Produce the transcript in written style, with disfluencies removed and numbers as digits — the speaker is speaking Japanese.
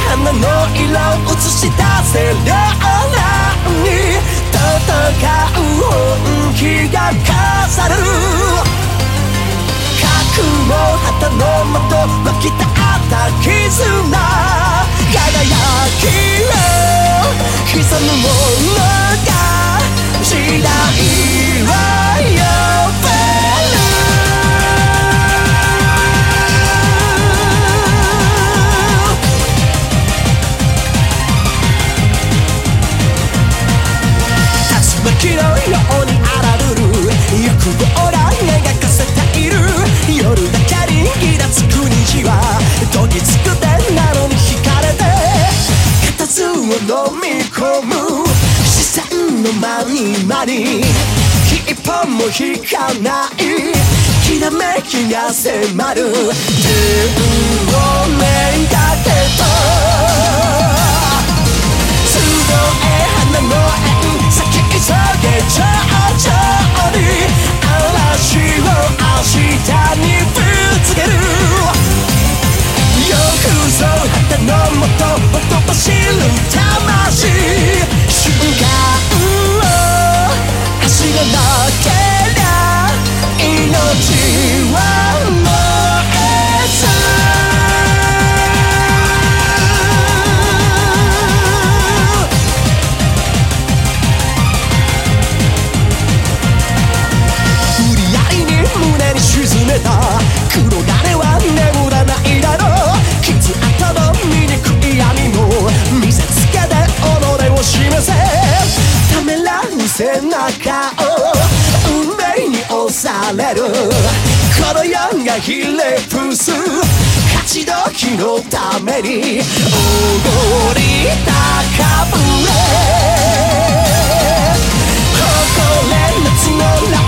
花の色映し出せるように戦う本気が飾る核の旗のもと湧き立った絆輝きを刻むものが時代は呼べる竜巻のように荒ぶる欲望が描かせている夜だけにイラつく虹はどぎつくてなのに惹かれて固唾を飲み込む視線の間に間に一本も引かないきらめきが迫る天をめがけと集え花の縁咲き急げ頂上に嵐を明日にぶつけるよくぞ旗のもとほとばしる魂瞬間を足がなけりゃ命は燃えず無理やりに胸に沈めた黒金は眠らないだろう傷跡の醜い闇も見せつけて己を示せためらう背中を運命に押されるこの世がひれ伏す勝ち時のためにおごり高ぶれ誇れ夏の